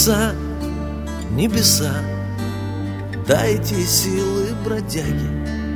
Небеса, небеса, дайте силы бродяги.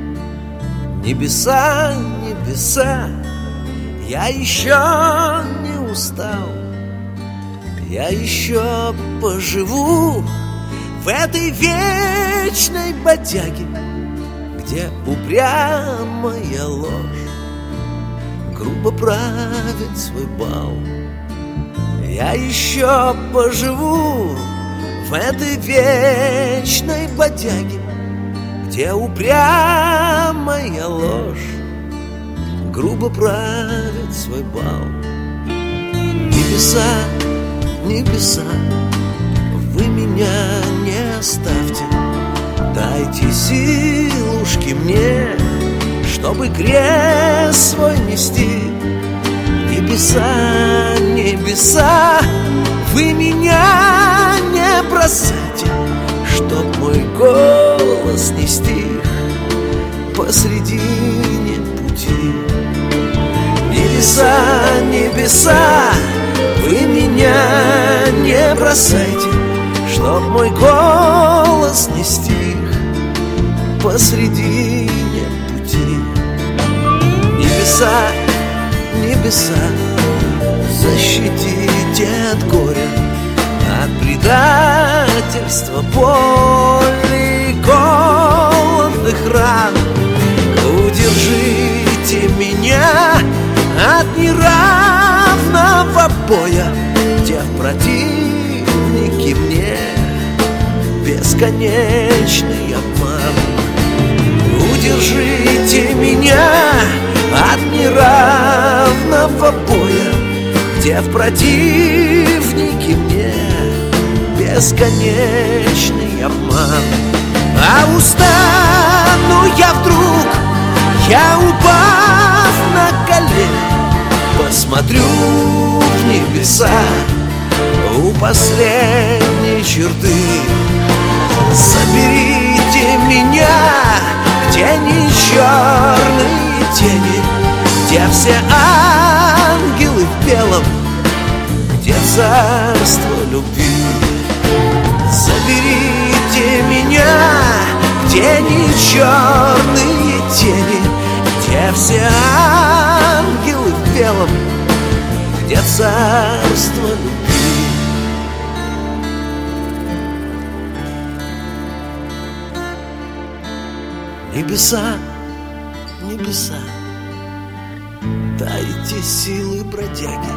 Небеса, небеса, я еще не устал. Я еще поживу в этой вечной бодяге, где упрямая ложь грубо правит свой бал. Я еще поживу в этой вечной бодяге, где упрямая ложь грубо правит свой бал. Небеса, небеса, вы меня не оставьте, дайте силушки мне, чтобы крест свой нести. Небеса, небеса, вы меня не бросайте, чтоб мой голос не стих посредине пути. Небеса, небеса, вы меня не бросайте, чтоб мой голос не стих посредине пути. Небеса, небеса, защитите от горя, от предательства, боли, голодных ран. Удержите меня от неравного боя, где противники мне бесконечный обман. Удержите меня от неравного боя, где в противники мне бесконечный обман. А устану я вдруг, я упав на колени, посмотрю в небеса у последней черты. Заберите меня, где не черные тени, где все ангелы в белом, где царство любви. Заберите меня, где не черные тени, где все ангелы в белом, где царство любви. Небеса, небеса, дайте силы бродяги.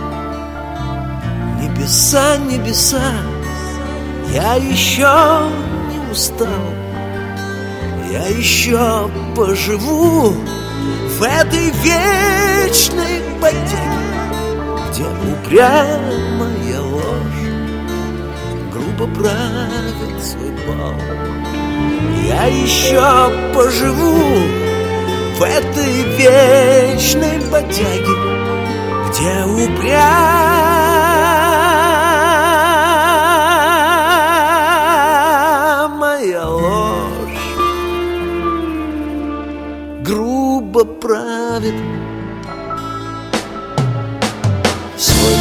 Небеса, небеса, я еще не устал. Я еще поживу в этой вечной бодяге, где упрямая ложь грубо правит свой бал. Я еще поживу в этой вечной бодяге, где упрямая ложь грубо правит свой